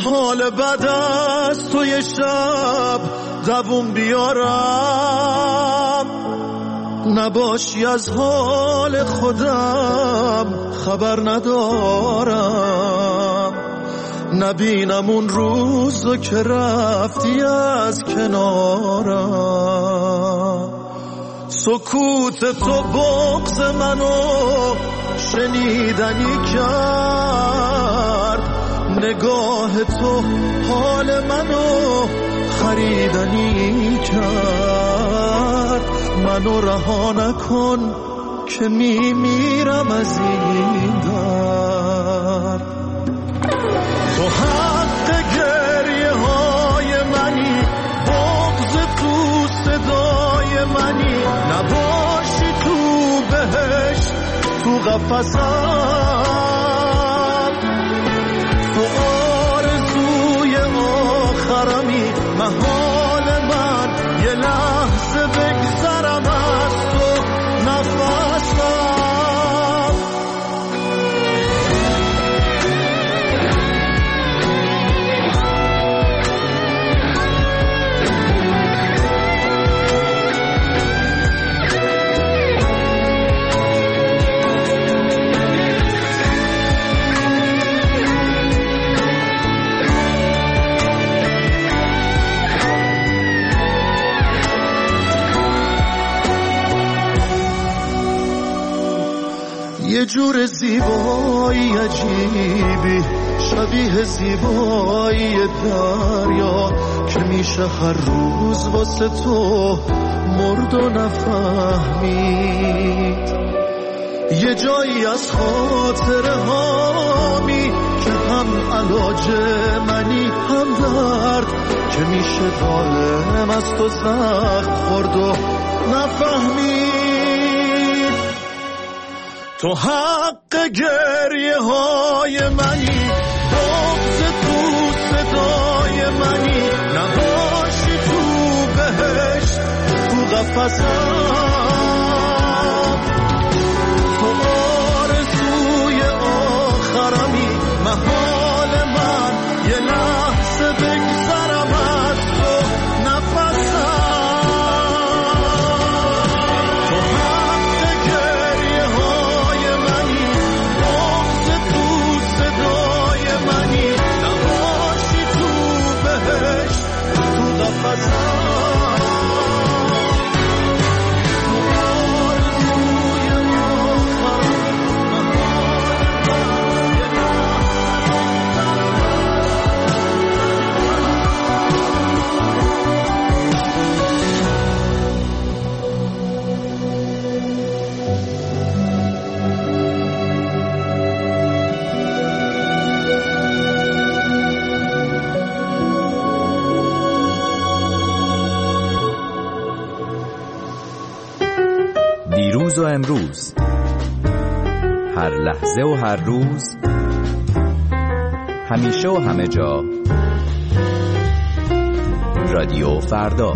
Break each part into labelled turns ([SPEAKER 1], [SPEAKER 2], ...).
[SPEAKER 1] حال بعد از توی شب دووم بیارم، نباشی از حال خودم خبر ندارم، نبینم اون روزو که رفتی از کنارم. سکوت تو بغض منو شنیدنی کرد، نگاه تو حال منو خریدنی کرد. منو رها نکن که میمیرم از این درد. تو حق گریه های منی، بغض تو صدای منی، نباشی تو بهشت تو قفسم، تو آرزوی آخرمی، محال من یه لحظه بگذرم از تو نفسم. یه جور زیبایی عجیبی شبیه زیبایی دریا که میشه هر روز واسه تو مرد و نفهمید. یه جایی از خاطره هامی که هم علاج منی هم درد، که میشه دائم از تو زخم خورد و نفهمید. تو حق گریه های منی، بغض تو صدای منی، نباشی تو بهشت تو قفسم، تو آرزوی آخرمی، محال من یه لحظه بگذرم از تو نفسم.
[SPEAKER 2] دیروز و امروز، هر لحظه و هر روز، همیشه و همه جا، رادیو فردا.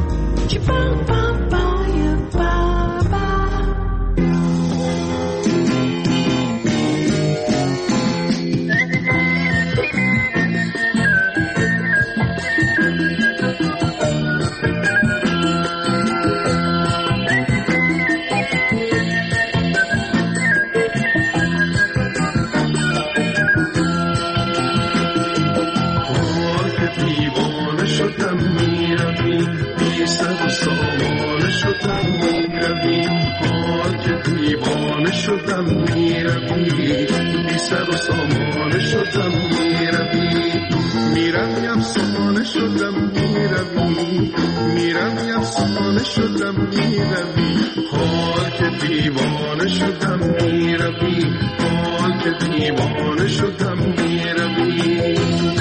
[SPEAKER 3] شدم میروی بی سر و سامان شدم میروی میروی افسانه شدم میروی میروی افسانه شدم میروی حال که دیوانه شدم میروی حال که دیوانه شدم میروی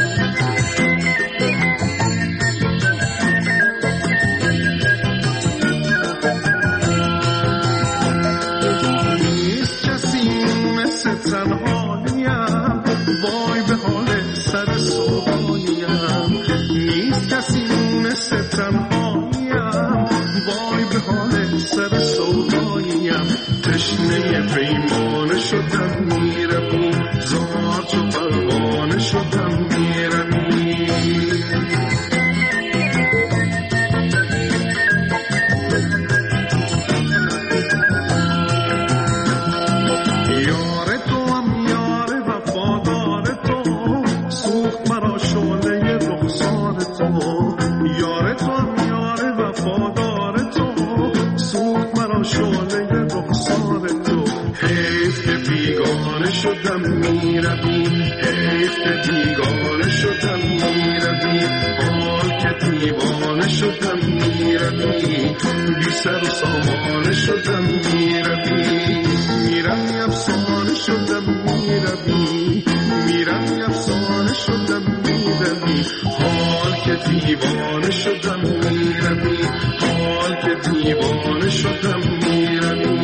[SPEAKER 3] تشنه پیمانه شدم میروی زار تو پروانه شدم میروی دیوانه شدم میروی حیف که بیگانه شدم میروی حال که دیوانه شدم میروی بی سر و سامانه شدم میروی میروی افسانه شدم میروی میروی افسانه شدم میروی حال که دیوانه شدم میروی حال که دیوانه شدم میروی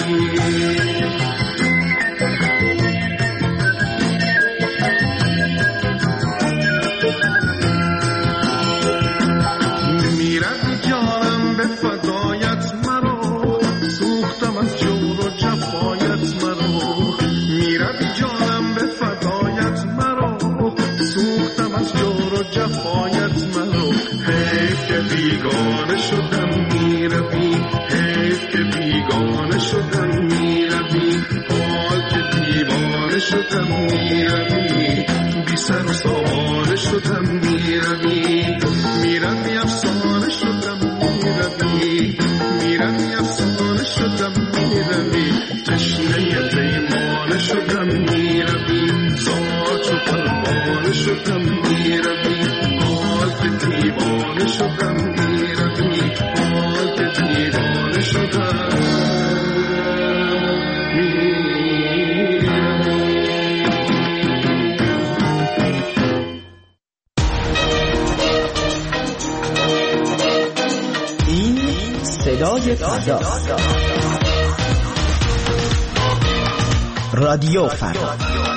[SPEAKER 3] بیگانه شدم میروی حیف که بیگانه شدم میروی حال که دیوانه شدم میروی بی سر و سامانه شدم میروی میروی افسانه شدم میروی میروی افسانه شدم میروی تشنه پیمانه شدم میروی زار چو پروانه شدم میروی حال که دیوانه شدم میروی حال که دیوانه شدم
[SPEAKER 4] این صدای فردا، رادیو فردا.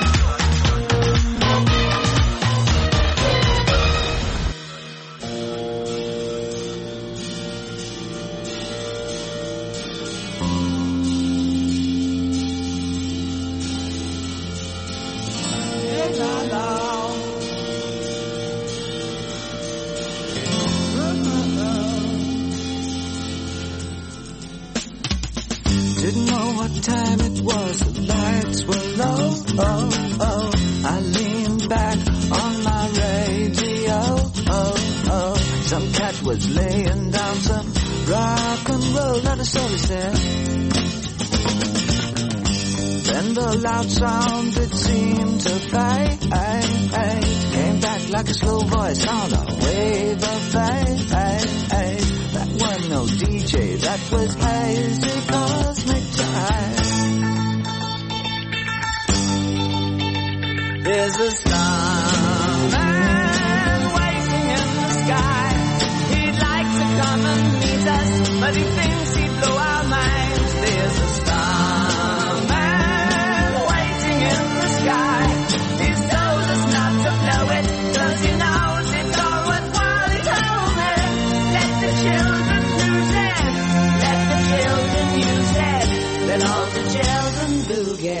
[SPEAKER 5] Didn't know what time it was, the lights were low, oh, oh. I leaned back on my radio, oh, oh. Some cat was laying down some rock and roll, not a soul is there. Then the loud sound, it seemed to fade, came back like a slow voice on a wave of fade. That wasn't no DJ, that was hazy cosmic time. There's a starman waiting in the sky. He'd like to come and meet us, but he thinks he'd blow our minds. There's a starman waiting in the sky. He's told us not to blow it, 'cause he knows it's all worthwhile. He told me, let the children lose it, let the children use it, let all the children boogie.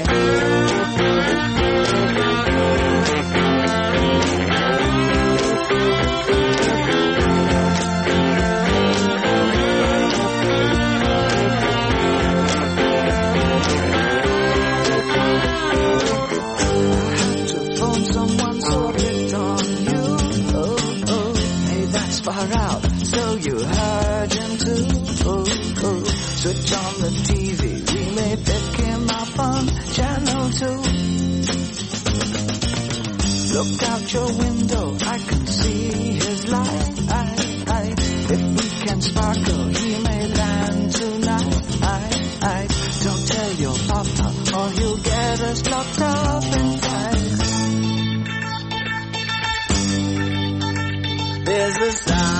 [SPEAKER 5] Far out, so you heard him too. Switch on the TV, we may pick him up on channel 2. Look out your window, I can see his light. If he can sparkle, he may land tonight. Don't tell your papa, or he'll get us locked up inside. There's a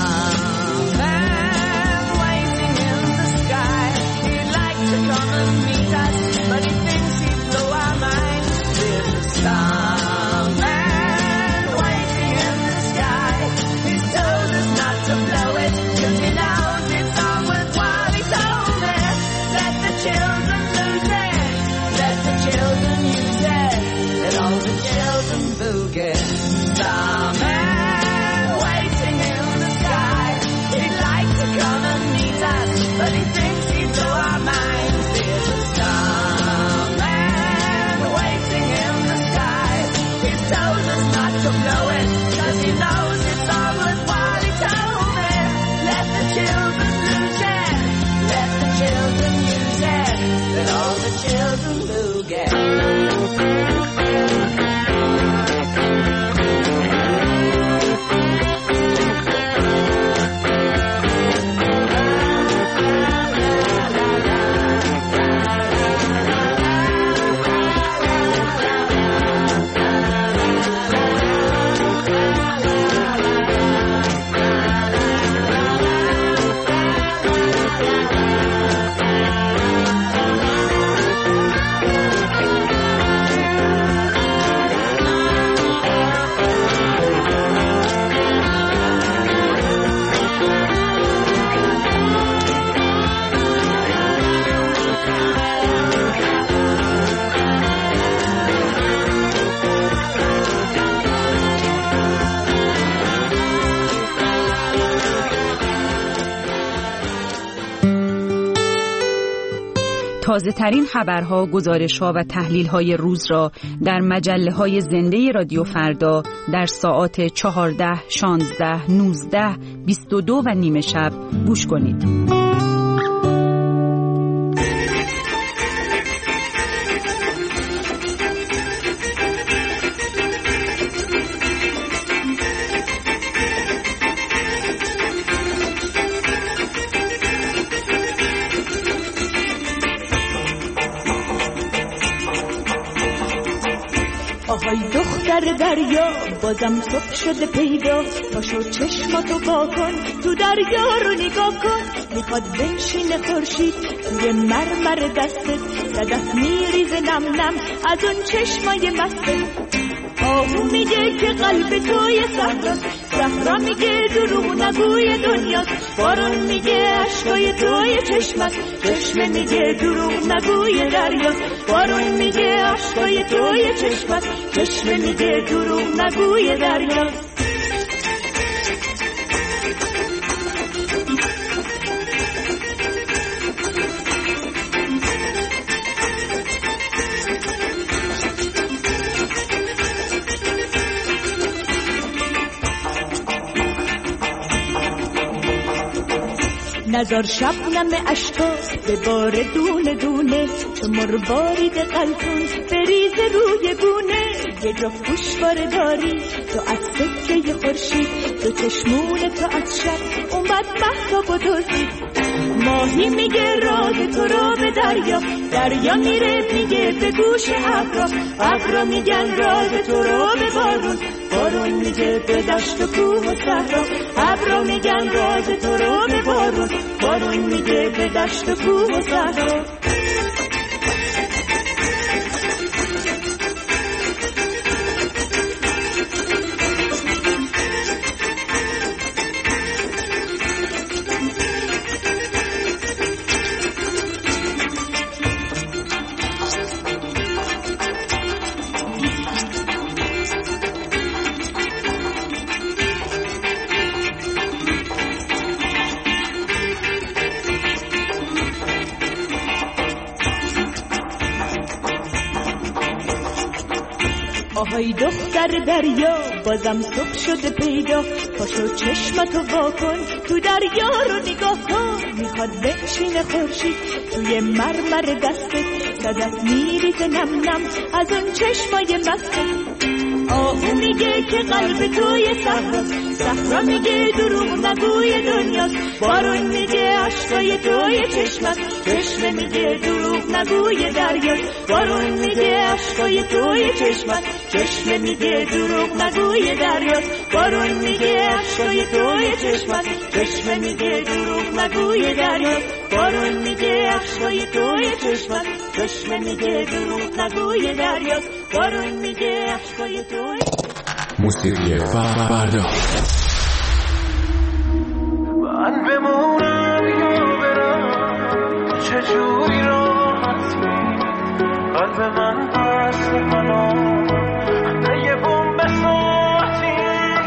[SPEAKER 5] starman waiting in the sky. He'd like to come and meet us, but he thinks he'd blow our minds. There's a starman waiting in the sky. He's told us not to blow it, 'cause he knows it's all worthwhile. He told me, let the children lose it, let the children use it, let all the children boogie. Starman waiting in the
[SPEAKER 6] تازه ترین خبرها، گزارش‌ها و تحلیل‌های روز را در مجله‌های زنده رادیو فردا در ساعات 14, 16, 19, 22 و نیم شب گوش کنید.
[SPEAKER 7] آهای دختر دریا بازم صبح شده پیدا، پاشو چشماتو وا کن تو دریا رو نگاه کن. میخواد بنشینه خورشید توی مرمر دستت، صدف میریزه نم نم از اون چشمای مستت. آهو میگه که قلب توی صحراست، صحرا میگه دروغ نگوی دنیاست. بارون میگه عشقای توی چشمست، چشمه میگه دروغ نگوی دریاست. بارون میگه عشقای توی چشمست، چشمه میگه دروغ نگوی دریاست. نزار شبنم اشکا به بار دونه دونه، چون مربارید قلتون بریز روی گونه. یه جا گوشواره داری تو از سکه خورشید، تو چشمون تو از شب اون بد محتاب و دوزید. ماهی میگه راز تو را به دریا، دریا میره میگه به گوش ابرا، ابرا میگن راز تو را به بارون، بارون میگه به دشت و کوه و صحرا، ابرا میگن راز تو را به بارون، بارون میگه به دشت و کوه و صحرا. آهای دختر دریا بازم صبح شده پیدا، پاشو چشمتو وا کن تو دریا رو نگاه کن. میخواد بنشینه خورشید توی مرمر دستت، صدف میریزه نم نم از اون چشمای مستت. آهو میگه که قلب توی صحراست، صحرا میگه دروغ نگوی دنیاست. بارون میگه عشقای توی چشمست، چشمه میگه دروغ نگوی دریاست. بارون میگه عشقای توی چشمست، چشمه میگه دروغ نگوی دریاست. بارون میگه عشقای توی چشمست، چشمه میگه دروغ نگوی دریاست. بارون میگه عشقای توی چشمست، چشمه میگه دروغ نگوی دریاست. بارون میگه عشقای توی.
[SPEAKER 2] موسیقی فردا.
[SPEAKER 3] من بمونم یا برم، چجوری راحتی قلب من بست منو یه بوم به ساعتی.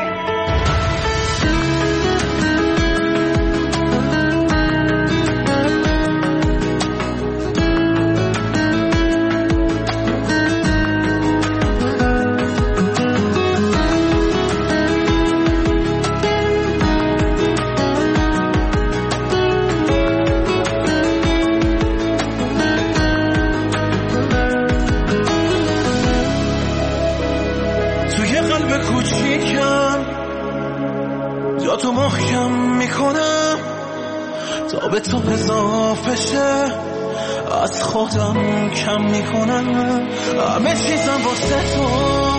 [SPEAKER 3] تو محکم میکنم تا به تو اضافه شه، از خودم کم میکنم همه چیزم واسه تو.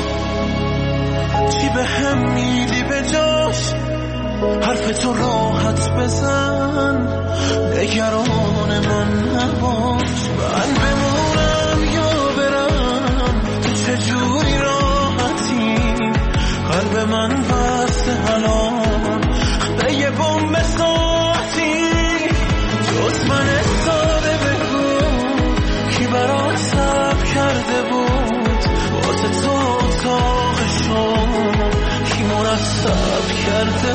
[SPEAKER 3] چی به هم میدی به جاش، حرف تو راحت بزن، نگران من نباش. من بمونم یا برم، تو چجوری راحتی قلب من بسته الان به یه بوم ساعتی. جز من ساده بگو کی برات صبر کرده بود، واسه تو اتاقشو کی مرتب کرده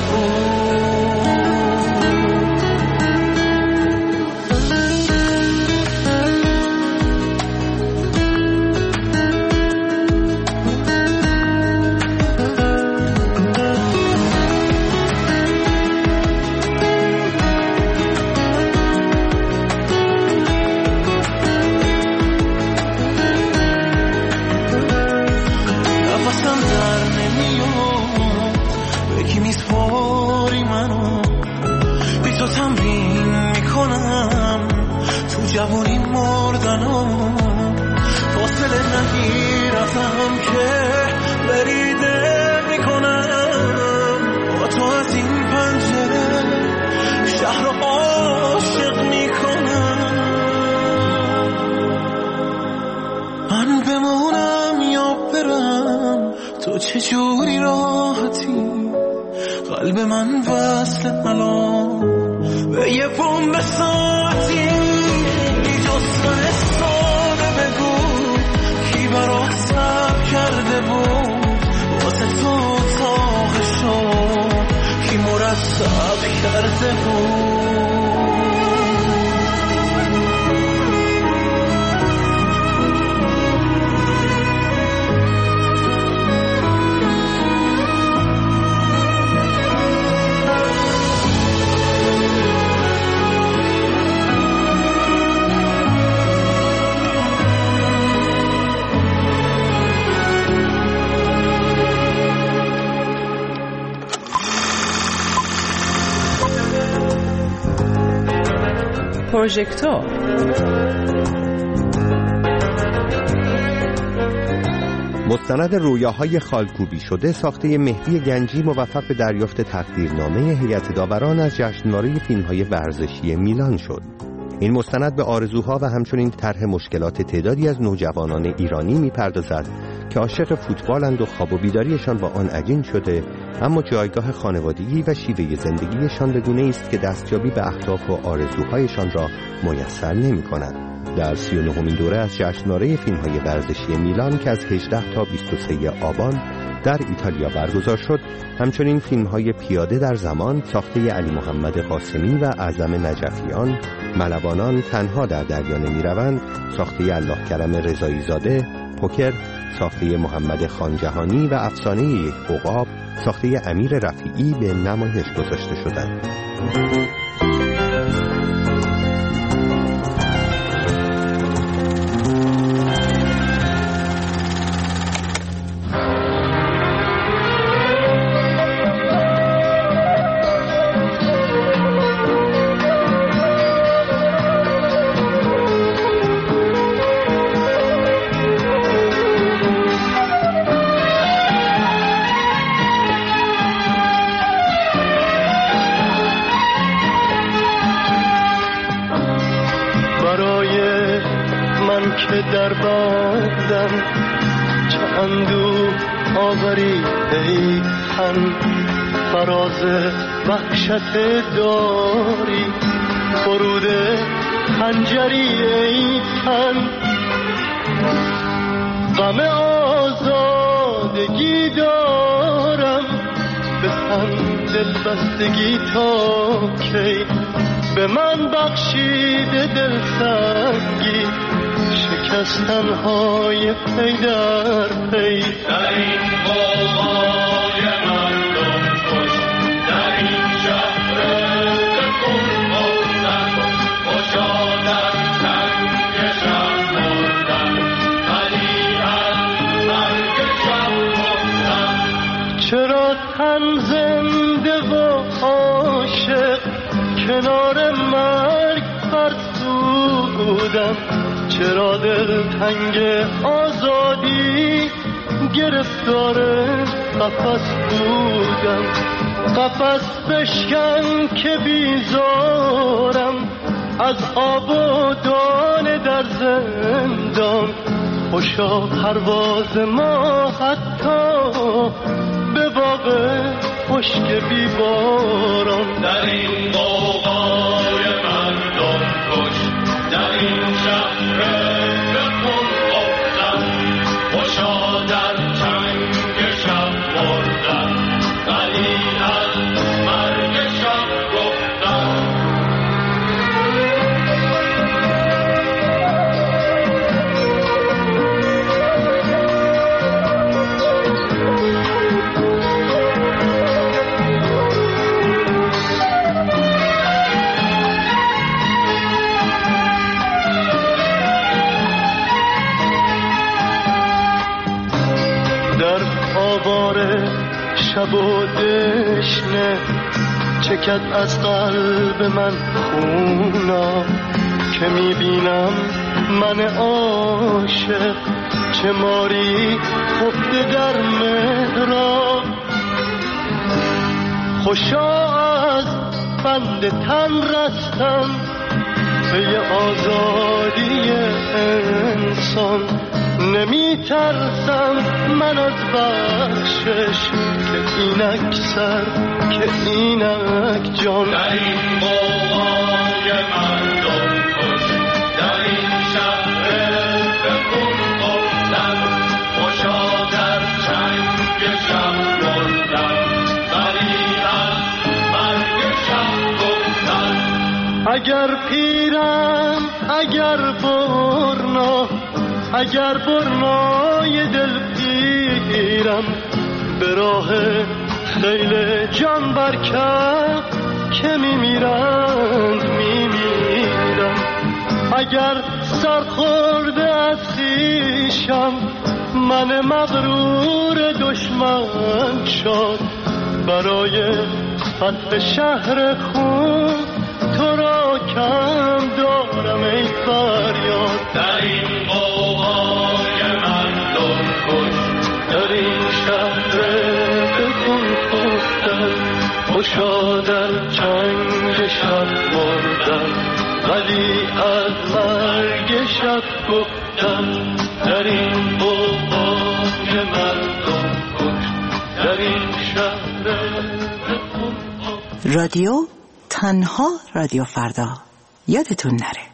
[SPEAKER 3] بود. میرسم که بریده میکنم با تو از این پنجره شهر رو عاشق میکنم. من بمونم یا برم تو چجوری راحتی؟ قلب من وصل الان به یه بمب ساعتی. جسمه ساده بگو کی برات صبر کرده بود واسه تو تاق شد کی مرتب کرده بود.
[SPEAKER 8] پروژکتور
[SPEAKER 9] مستند رویاهای خالکوبی شده ساخته مهدی گنجی موفق به دریافت تقدیرنامه هیئت داوران از جشنواره فیلم‌های ورزشی میلان شد. این مستند به آرزوها و همچنین طرح مشکلات تعدادی از نوجوانان ایرانی می‌پردازد که عاشق فوتبالند و خواب و بیداریشان با آن عجین شده، اما جایگاه خانوادگی و شیوه زندگیشان به گونه‌ای است که دستیابی به اهداف و آرزوهایشان را میسر نمی‌کند. در 39مین دوره از جشنواره فیلم‌های ورزشی میلان که از 18 تا 23 آبان در ایتالیا برگزار شد، همچنین فیلم‌های پیاده در زمان ساخته علی محمد قاسمی و اعظم نجفیان، ملوانان تنها در دریا نمی‌روند ساخته الله کرم رضایی زاده، پوکر ساخته محمد خانجهانی و افسانه یک عقاب ساخته امیر رفیعی به نمایش گذاشته شدند.
[SPEAKER 3] که در بادم چه اندوه آوری ای تن، فراز وحشت داری فرود خنجری ای تن. غم آزادگی دارم به تن دلبستگی تا کی، به من بخشیده دلسنگی شکستن‌های پی در پی. در این قوقای مردم کش، در این شهر بکن بودن، خوشادن تنگ شب بردن، ولی از مرگ شب بردن. چرا تن زنده و عاشق کنار مرگ فرسودم، چرا دل تنگ آزادی گرفتار قفس بودم. قفس بشکن که بیزارم از آب و دانه در زندان، خوشا پرواز ما حتی به باغ خشک بیباران. در این قوقای مردم کش، در این شهر بکن بودن، خوشا در تنگ شب بردن، ولی از مرگ شب گفتن. شب و دشنه چکد از قلب من خونا، که میبینم من عاشق
[SPEAKER 1] چه ماری خفته در مهراب. خوشا از بند تن رستم به آزادی انسان. نمی ترسم من از بخشش که اینک سر که اینک جان.
[SPEAKER 3] در این قوهای مردم کش، در این شهر به خون خفتن، خوشا در چنگ شب مردن، ولی از مرگ شب گفتن.
[SPEAKER 1] اگر پیرم اگر برنا، اگر برنای دل پیرم، به راه خیل جان برکب که میمیرند میمیرم. اگر سرخورده از خویشم من مغرور دشمن شد، برای فتح شهر خود تو را کم دارم ای فریاد.
[SPEAKER 3] در این قوهای مردم کش،
[SPEAKER 1] در این شهر بکن خفتن، خوشا در چنگ شب مردن، ولی از مرگ شب گفتن. در این قوهای مردم کش، در این شهر بکن خفتن.
[SPEAKER 4] رادیو تنها رادیو فردا، یادتون نره.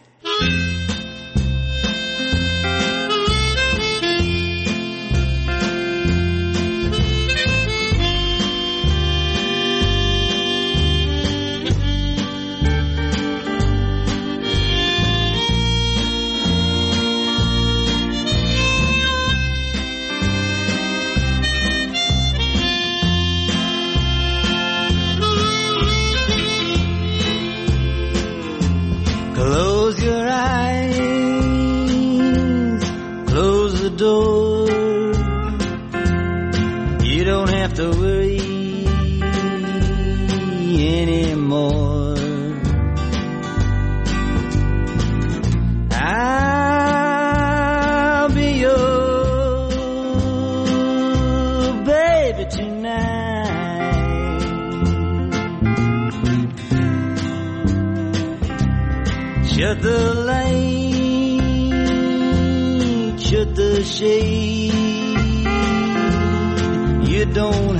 [SPEAKER 10] Close your eyes, close the door. You don't have to worry anymore. I'll be your baby tonight. Shut the light, shut the shade. You don't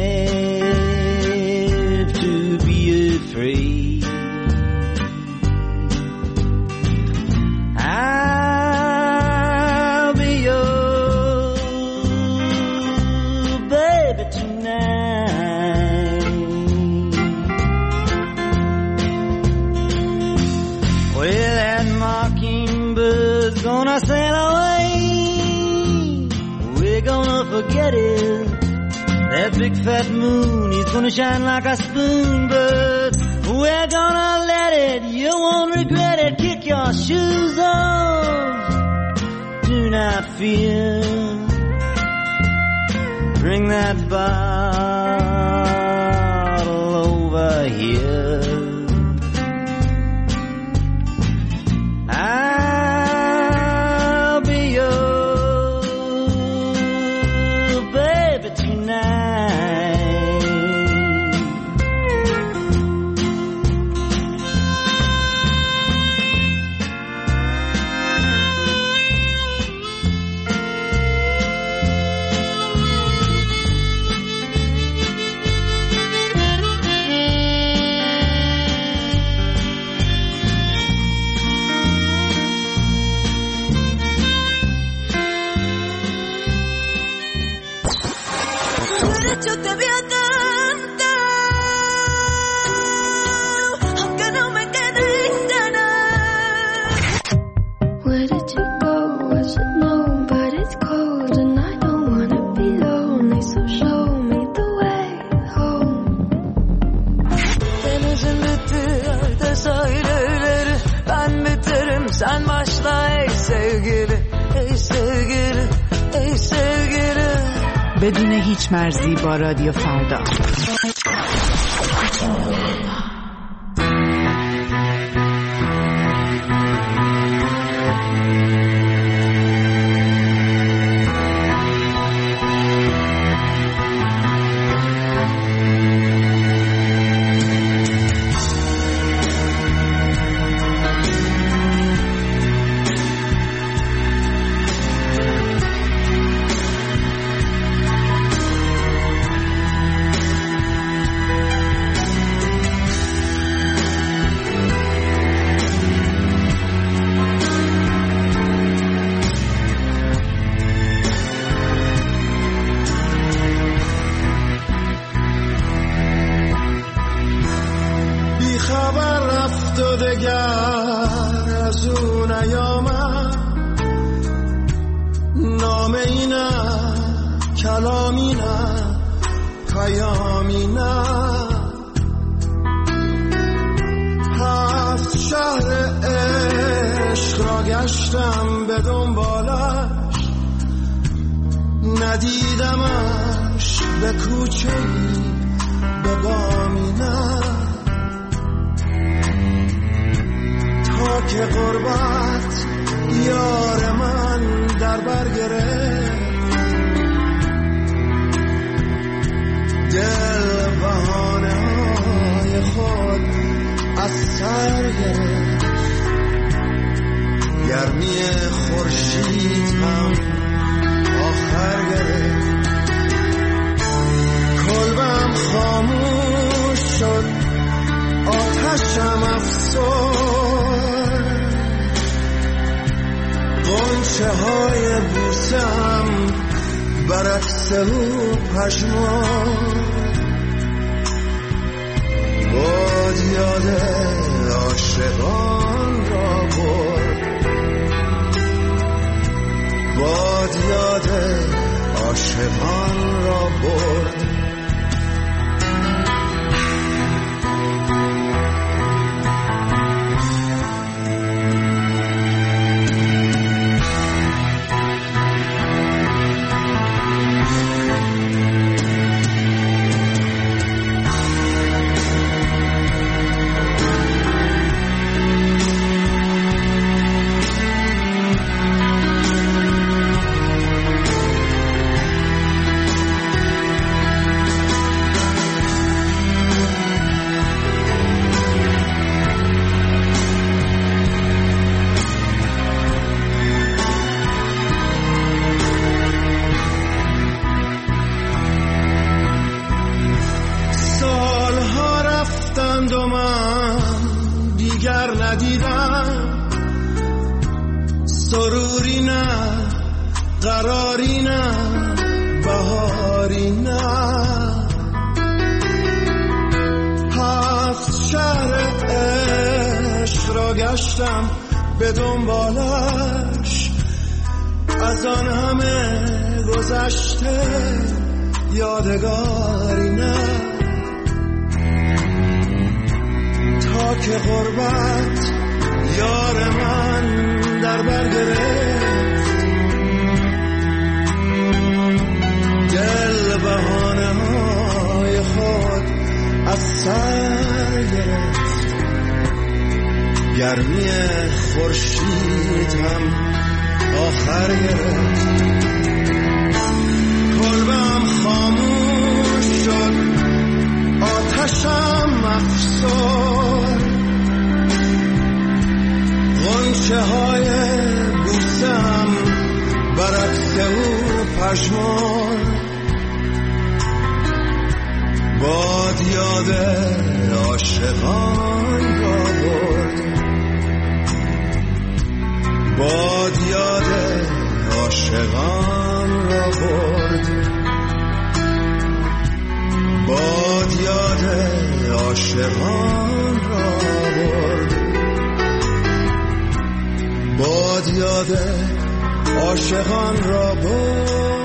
[SPEAKER 10] have to be afraid. I'll be your baby tonight. Well, that mockingbird's gonna sail away. We're gonna forget it. That big fat moon is gonna shine like a spoon, but we're gonna let it. You won't regret it. Kick your shoes off. Do not fear. Bring that bottle over here. I'll be your baby tonight.
[SPEAKER 5] Yo te había cantado, aunque no me quede nada. Where did you go? I should know, but it's cold and I don't wanna be lonely, so show me the way home. Denizin bitti, sahilleri, ben biterim, sen başla ey sevgili, ey sevgili, ey sevgili.
[SPEAKER 6] بدون هیچ مرزی با رادیو فردا.
[SPEAKER 1] و دگر از اون نیامد، نامه‌ای نه کلامی نه پیامی نه. هفت شهر عشق را گشتم به دنبالش، ندیدمش به کوچه‌ای به بامی نه. تا که غربت یار من در بر گرفت، دل بهانه های خود از سر گرفت. گرمی خورشید هم آخر گرفت، کلبم خاموش شد، آتشم افسرد، غنچه های بوسم برعکس او پژمرد. باد یاد عاشقان را برد، باد یاد عاشقان را برد. سروری نه قراری نه بهاری نه. هفت شهر عشق را گشتم به دنبالش، از آن همه گذشته یادگاری نه. تا که غربت یار من در بر گرفت، دل بهانه های خود از سر گرفت. گرمی خورشید هم آخر گرفت، کلبم خاموش شد، آتشم افسرد، غنچه های بوسم برعکس او پژمرد. باد یاد عاشقان را برد، باد یاد عاشقان را برد، باد یاد عاشقان را برد، باد یاد عاشقان را برد.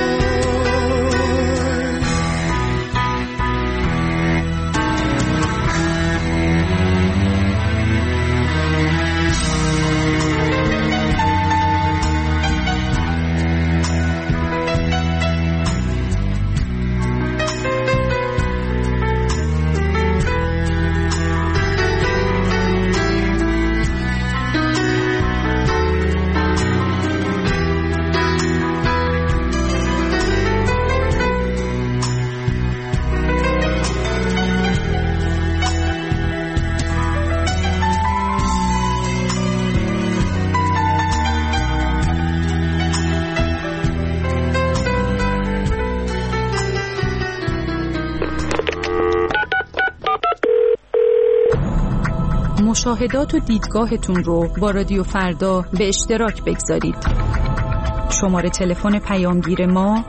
[SPEAKER 6] مشاهدات و دیدگاهتون رو با رادیو فردا به اشتراک بگذارید. شماره تلفن پیامگیر ما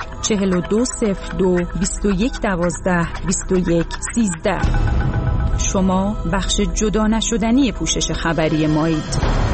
[SPEAKER 6] 00420221122113. شما بخش جدا نشدنی پوشش خبری مایید.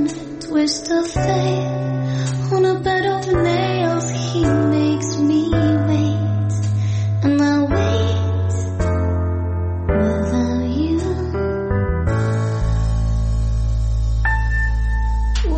[SPEAKER 11] twist of fate. On a bed of nails, he makes me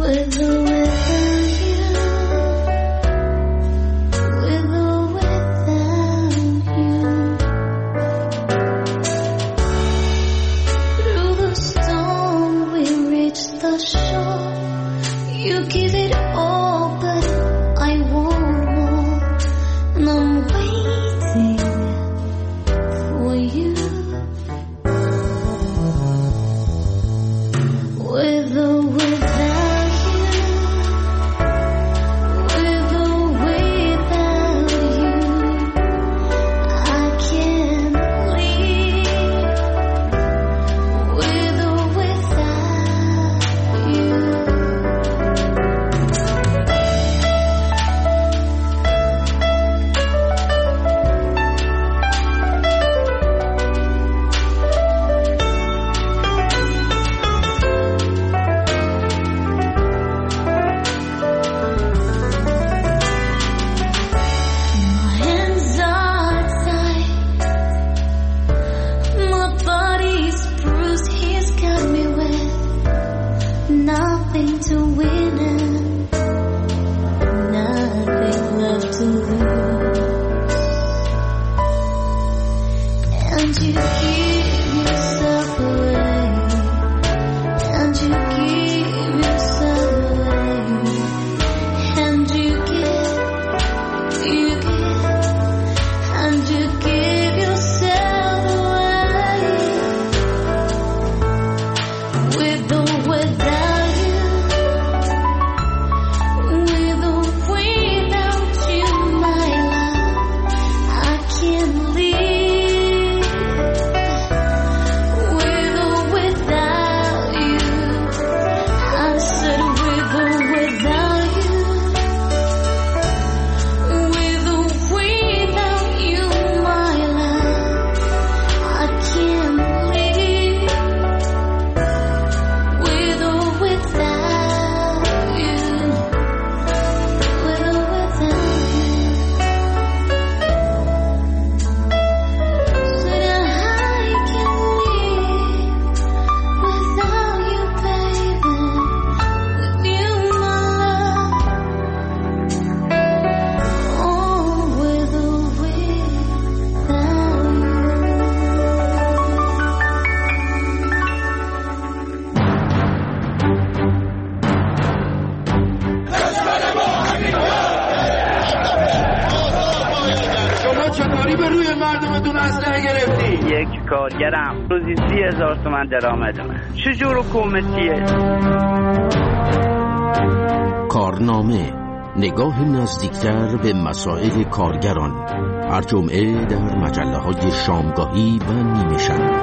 [SPEAKER 11] کارگرم روزی 30,000 تومان درآمدمه. چجور حکومتیه؟
[SPEAKER 12] کارنامه، نگاه نزدیکتر به مسائل کارگران، هر جمعه در مجله‌های شامگاهی و نیمه شب.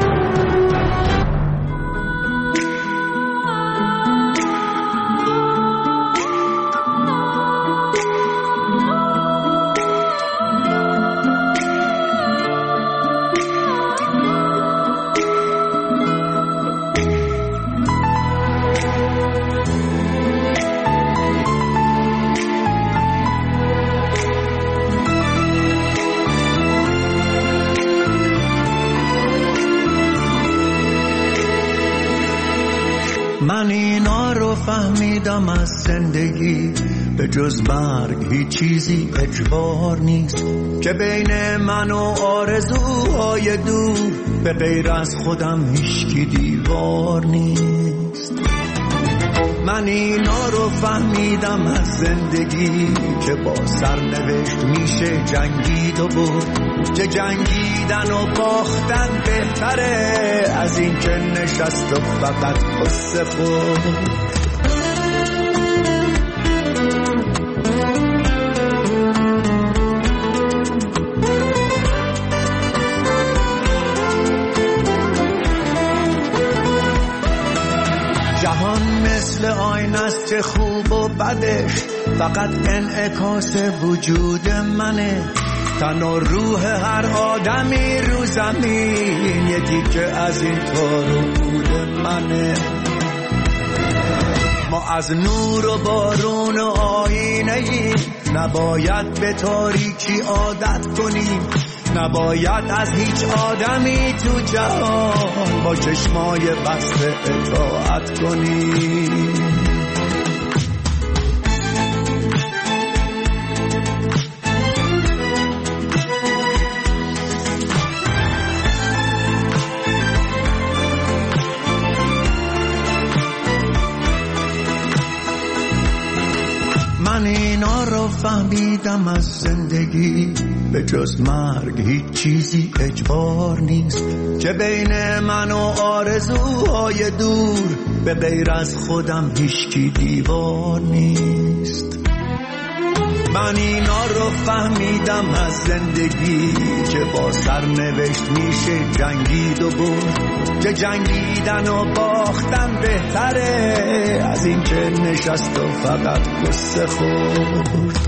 [SPEAKER 1] من اینا رو فهمیدم از زندگی، به جز مرگ هیچ چیزی اجبار نیست، که بین من و آرزوهای دور به غیر از خودم هیچکی دیوار نیست. من اینا رو فهمیدم از زندگی که با سرنوشت میشه جنگید و برد، که جنگیدن و باختن بهتره از این که نشست و فقط قصه خورد. جهان مثل آینه است که خوب و بدش فقط انعکاس وجود منه، تن و روح هر آدمی رو زمین یکی که از این کار و بود منه. ما از نور و بارون و آینه ایم، نباید به تاریکی عادت کنیم، نباید از هیچ آدمی تو جهان با چشمای بسته اطاعت کنیم. من اینا رو فهمیدم از زندگی، به جز مرگ هیچ چیزی اجبار نیست، که بین من و آرزوهای دور به غیر از خودم هیچکی دیوار نیست. من اینا رو فهمیدم از زندگی، که با سرنوشت میشه جنگید و برد، که جنگیدن و باختن بهتره از این که نشست و فقط قصه خورد.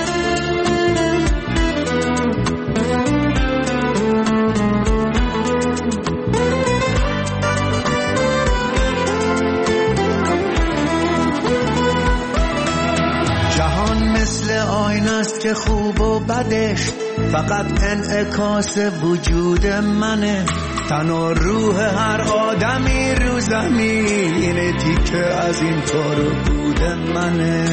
[SPEAKER 1] آینه است که خوب و بدش فقط انعکاس وجود منه، تن و روح هر آدمی رو زمین تیکه از این طور بود منه.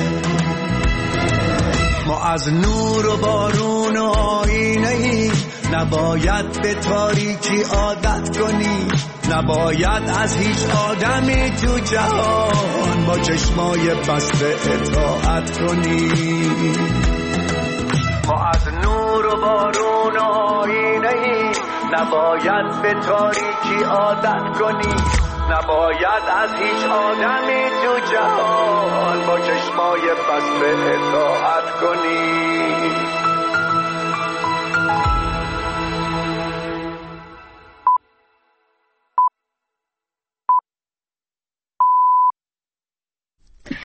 [SPEAKER 1] ما از نور و بارون و آینه ای، نباید به تاریکی عادت کنی، نباید از هیچ آدمی تو جهان با چشمای بسته اطاعت کنی. ما از نور و بارون و آینه ای، نباید به تاریکی عادت کنی، نباید از هیچ آدمی تو جهان با چشمای بسته اطاعت کنی.